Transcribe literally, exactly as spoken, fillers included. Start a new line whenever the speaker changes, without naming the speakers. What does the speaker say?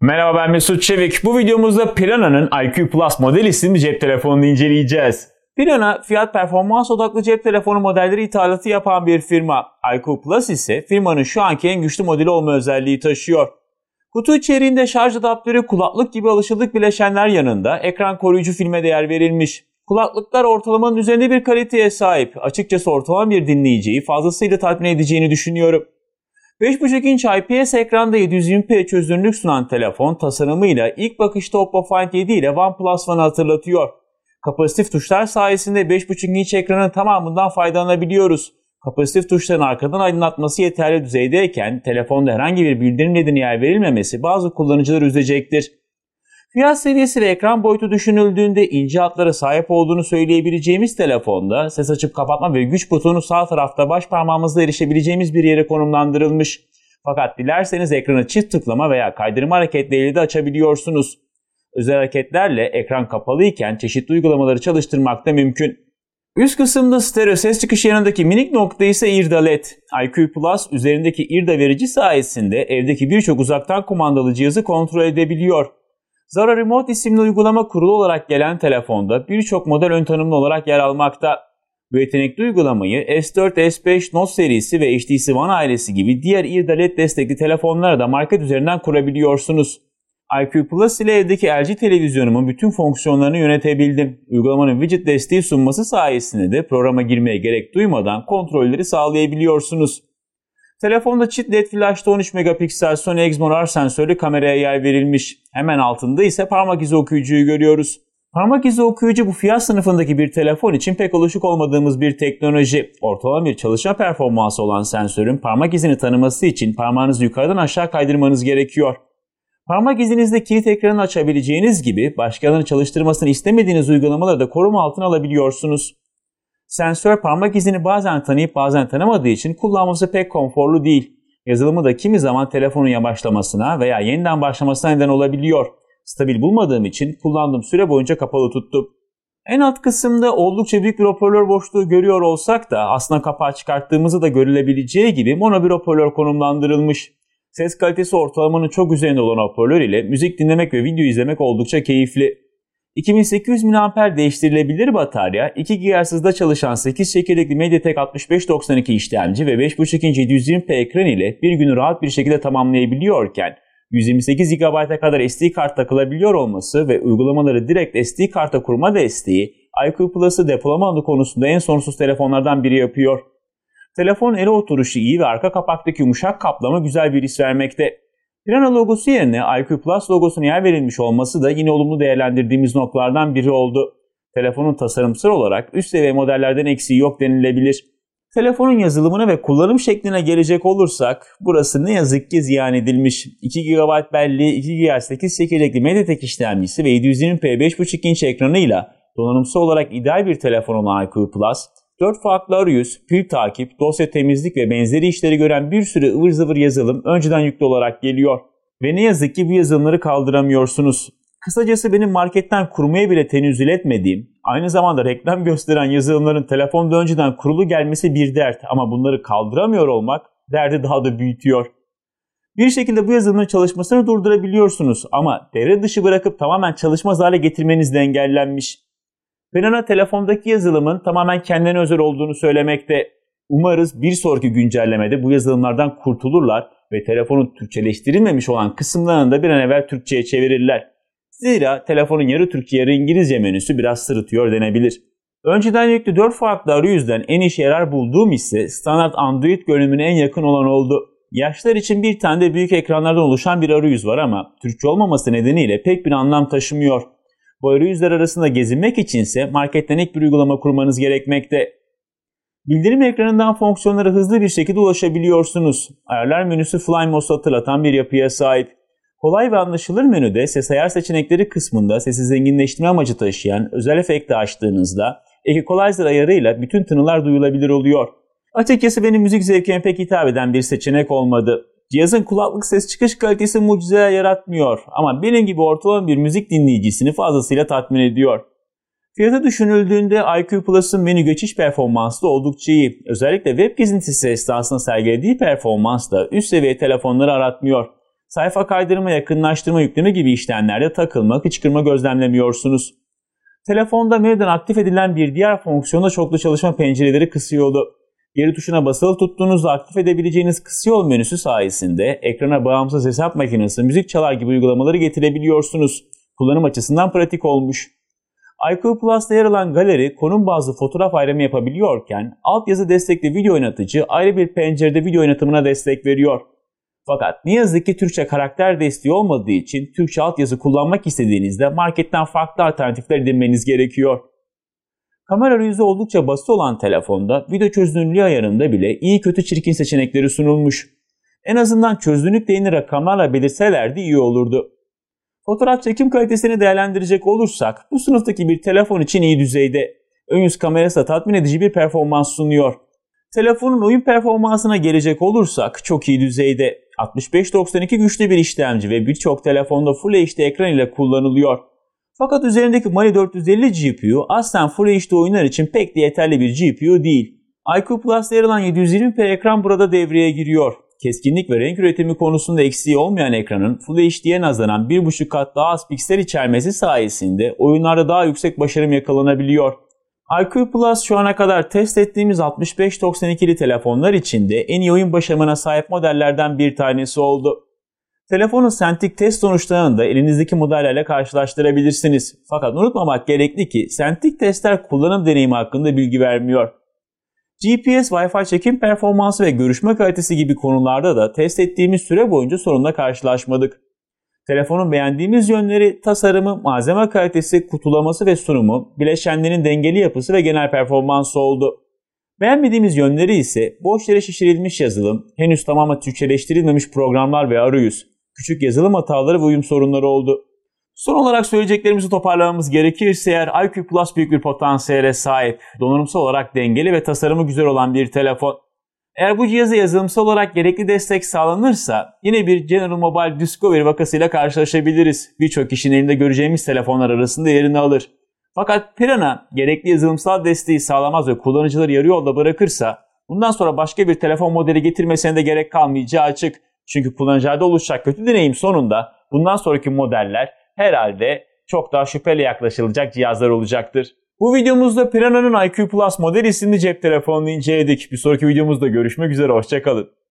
Merhaba, ben Mesut Çevik. Bu videomuzda Piranha'nın I Q Plus model isimli cep telefonunu inceleyeceğiz. Piranha, fiyat performans odaklı cep telefonu modelleri ithalatı yapan bir firma. I Q Plus ise firmanın şu anki en güçlü modeli olma özelliği taşıyor. Kutu içeriğinde şarj adaptörü, kulaklık gibi alışıldık bileşenler yanında ekran koruyucu filme değer verilmiş. Kulaklıklar ortalamanın üzerinde bir kaliteye sahip. Açıkçası ortalama bir dinleyiciyi fazlasıyla tatmin edeceğini düşünüyorum. beş buçuk inç I P S ekranda yedi yüz yirmi p çözünürlük sunan telefon tasarımıyla ilk bakışta Oppo Find yedi ile OnePlus One'ı hatırlatıyor. Kapasitif tuşlar sayesinde beş buçuk inç ekranın tamamından faydalanabiliyoruz. Kapasitif tuşların arkadan aydınlatması yeterli düzeydeyken telefonda herhangi bir bildirim nedeni yer verilmemesi bazı kullanıcıları üzecektir. Fiyat seviyesi ve ekran boyutu düşünüldüğünde ince hatlara sahip olduğunu söyleyebileceğimiz telefonda ses açıp kapatma ve güç butonu sağ tarafta baş parmağımızla erişebileceğimiz bir yere konumlandırılmış. Fakat dilerseniz ekranı çift tıklama veya kaydırma hareketleriyle de açabiliyorsunuz. Özel hareketlerle ekran kapalı iken çeşitli uygulamaları çalıştırmak da mümkün. Üst kısımda stereo ses çıkışı yanındaki minik nokta ise IRDA L E D. I Q Plus üzerindeki IRDA verici sayesinde evdeki birçok uzaktan kumandalı cihazı kontrol edebiliyor. Zara Remote isimli uygulama kurulu olarak gelen telefonda birçok model ön tanımlı olarak yer almakta. Bu yetenekli uygulamayı S dört, S beş, Note serisi ve H T C One ailesi gibi diğer IRDA L E D destekli telefonlara da market üzerinden kurabiliyorsunuz. I Q Plus ile evdeki L G televizyonumun bütün fonksiyonlarını yönetebildim. Uygulamanın widget desteği sunması sayesinde de programa girmeye gerek duymadan kontrolleri sağlayabiliyorsunuz. Telefonda çift L E D flash'ta on üç megapiksel Sony Exmor R sensörlü kameraya yer verilmiş. Hemen altında ise parmak izi okuyucuyu görüyoruz. Parmak izi okuyucu bu fiyat sınıfındaki bir telefon için pek alışık olmadığımız bir teknoloji. Ortalama bir çalışma performansı olan sensörün parmak izini tanıması için parmağınızı yukarıdan aşağı kaydırmanız gerekiyor. Parmak izinizle kilit ekranını açabileceğiniz gibi başkalarının çalıştırmasını istemediğiniz uygulamaları da koruma altına alabiliyorsunuz. Sensör parmak izini bazen tanıyıp bazen tanımadığı için kullanması pek konforlu değil. Yazılımı da kimi zaman telefonun yavaşlamasına veya yeniden başlamasına neden olabiliyor. Stabil bulmadığım için kullandığım süre boyunca kapalı tuttum. En alt kısımda oldukça büyük bir hoparlör boşluğu görüyor olsak da aslında kapağı çıkarttığımızda da görülebileceği gibi mono bir hoparlör konumlandırılmış. Ses kalitesi ortalamanın çok üzerinde olan hoparlör ile müzik dinlemek ve video izlemek oldukça keyifli. iki bin sekiz yüz miliamper değiştirilebilir batarya, iki gigahertz hızda çalışan sekiz çekirdekli MediaTek altmış beş doksan iki işlemci ve beş buçuk inç yedi yüz yirmi p ekran ile bir günü rahat bir şekilde tamamlayabiliyorken yüz yirmi sekiz gigabayta kadar S D kart takılabiliyor olması ve uygulamaları direkt S D karta kurma desteği I Q Plus'ı depolama alanı konusunda en sorunsuz telefonlardan biri yapıyor. Telefonun ele oturuşu iyi ve arka kapaktaki yumuşak kaplama güzel bir his vermekte. Piranha logosu yerine I Q Plus logosuna yer verilmiş olması da yine olumlu değerlendirdiğimiz noktalardan biri oldu. Telefonun tasarımsal olarak üst seviye modellerden eksiği yok denilebilir. Telefonun yazılımına ve kullanım şekline gelecek olursak burası ne yazık ki ziyan edilmiş. iki gigabayt belleği, iki gigahertz sekiz çekirdekli MediaTek işlemcisi ve yedi yüz yirmi p beş buçuk inç ekranıyla donanımsal olarak ideal bir telefon olan I Q Plus, dört farklı arayüz, pil takip, dosya temizlik ve benzeri işleri gören bir sürü ıvır zıvır yazılım önceden yüklü olarak geliyor. Ve ne yazık ki bu yazılımları kaldıramıyorsunuz. Kısacası benim marketten kurmaya bile tenezzül etmediğim, aynı zamanda reklam gösteren yazılımların telefonda önceden kurulu gelmesi bir dert ama bunları kaldıramıyor olmak derdi daha da büyütüyor. Bir şekilde bu yazılımın çalışmasını durdurabiliyorsunuz ama devre dışı bırakıp tamamen çalışmaz hale getirmeniz de engellenmiş. Piranha telefondaki yazılımın tamamen kendine özel olduğunu söylemekte. Umarız bir sonraki güncellemede bu yazılımlardan kurtulurlar ve telefonun Türkçeleştirilmemiş olan kısımlarını da bir an evvel Türkçe'ye çevirirler. Zira telefonun yarı Türkçe yarı İngilizce menüsü biraz sırıtıyor denebilir. Önceden yüklü dört farklı arayüzden en işe yarar bulduğum ise standart Android görünümüne en yakın olan oldu. Yaşlar için bir tane de büyük ekranlardan oluşan bir arayüz var ama Türkçe olmaması nedeniyle pek bir anlam taşımıyor. Bu arayüzler arasında gezinmek içinse marketten ek bir uygulama kurmanız gerekmekte. Bildirim ekranından fonksiyonlara hızlı bir şekilde ulaşabiliyorsunuz. Ayarlar menüsü FlyMOS'u hatırlatan bir yapıya sahip. Kolay ve anlaşılır menüde ses ayar seçenekleri kısmında sesi zenginleştirme amacı taşıyan özel efekti açtığınızda Equalizer ayarıyla bütün tınılar duyulabilir oluyor. Açıkçası benim müzik zevkime pek hitap eden bir seçenek olmadı. Cihazın kulaklık ses çıkış kalitesi mucizeler yaratmıyor ama benim gibi ortalama bir müzik dinleyicisini fazlasıyla tatmin ediyor. Fiyatı düşünüldüğünde I Q Plus'ın menü geçiş performansı da oldukça iyi. Özellikle web gezintisi esnasında sergilediği performans da üst seviye telefonları aratmıyor. Sayfa kaydırma, yakınlaştırma, yükleme gibi işlemlerde takılma, hıçkırma gözlemlemiyorsunuz. Telefonda menüden aktif edilen bir diğer fonksiyon da çoklu çalışma pencereleri kısa yolu. Geri tuşuna basılı tuttuğunuzda aktif edebileceğiniz kısa yol menüsü sayesinde ekrana bağımsız hesap makinesi, müzik çalar gibi uygulamaları getirebiliyorsunuz. Kullanım açısından pratik olmuş. I Q Plus'ta yer alan galeri konum bazlı fotoğraf ayrımı yapabiliyorken altyazı destekli video oynatıcı ayrı bir pencerede video oynatımına destek veriyor. Fakat ne yazık ki Türkçe karakter desteği olmadığı için Türkçe altyazı kullanmak istediğinizde marketten farklı alternatifler edinmeniz gerekiyor. Kamera arayüzü oldukça basit olan telefonda video çözünürlüğü ayarında bile iyi kötü çirkin seçenekleri sunulmuş. En azından çözünürlük değerini rakamlarla belirselerdi iyi olurdu. Fotoğraf çekim kalitesini değerlendirecek olursak bu sınıftaki bir telefon için iyi düzeyde. Ön yüz kamerası da tatmin edici bir performans sunuyor. Telefonun oyun performansına gelecek olursak çok iyi düzeyde. altmış beş doksan iki güçlü bir işlemci ve birçok telefonda Full H D ekran ile kullanılıyor. Fakat üzerindeki Mali dört yüz elli G P U aslen Full H D oyunlar için pek de yeterli bir G P U değil. I Q Plus'ta yer alan yedi yüz yirmi p ekran burada devreye giriyor. Keskinlik ve renk üretimi konusunda eksiği olmayan ekranın Full H D'ye nazaran bir buçuk kat daha az piksel içermesi sayesinde oyunlarda daha yüksek başarım yakalanabiliyor. I Q Plus şu ana kadar test ettiğimiz altmış beş doksan ikili telefonlar içinde en iyi oyun başarımına sahip modellerden bir tanesi oldu. Telefonun Centric test sonuçlarını da elinizdeki modellerle karşılaştırabilirsiniz. Fakat unutmamak gerekli ki Centric testler kullanım deneyimi hakkında bilgi vermiyor. G P S, Wi-Fi çekim performansı ve görüşme kalitesi gibi konularda da test ettiğimiz süre boyunca sorunla karşılaşmadık. Telefonun beğendiğimiz yönleri tasarımı, malzeme kalitesi, kutulaması ve sunumu, bileşenlerin dengeli yapısı ve genel performansı oldu. Beğenmediğimiz yönleri ise boş yere şişirilmiş yazılım, henüz tamamen Türkçeleştirilmemiş programlar ve arayüz, küçük yazılım hataları ve uyum sorunları oldu. Son olarak söyleyeceklerimizi toparlamamız gerekirse eğer I Q Plus büyük bir potansiyele sahip, donanımsal olarak dengeli ve tasarımı güzel olan bir telefon. Eğer bu cihaza yazılımsal olarak gerekli destek sağlanırsa yine bir General Mobile Discovery vakasıyla karşılaşabiliriz. Birçok kişinin elinde göreceğimiz telefonlar arasında yerini alır. Fakat Piranha gerekli yazılımsal desteği sağlamaz ve kullanıcıları yarı yolda bırakırsa bundan sonra başka bir telefon modeli getirmesine de gerek kalmayacağı açık. Çünkü kullanıcılarda oluşacak kötü deneyim sonunda bundan sonraki modeller herhalde çok daha şüpheyle yaklaşılacak cihazlar olacaktır. Bu videomuzda Piranha'nın I Q Plus model isimli cep telefonunu inceledik. Bir sonraki videomuzda görüşmek üzere, hoşça kalın.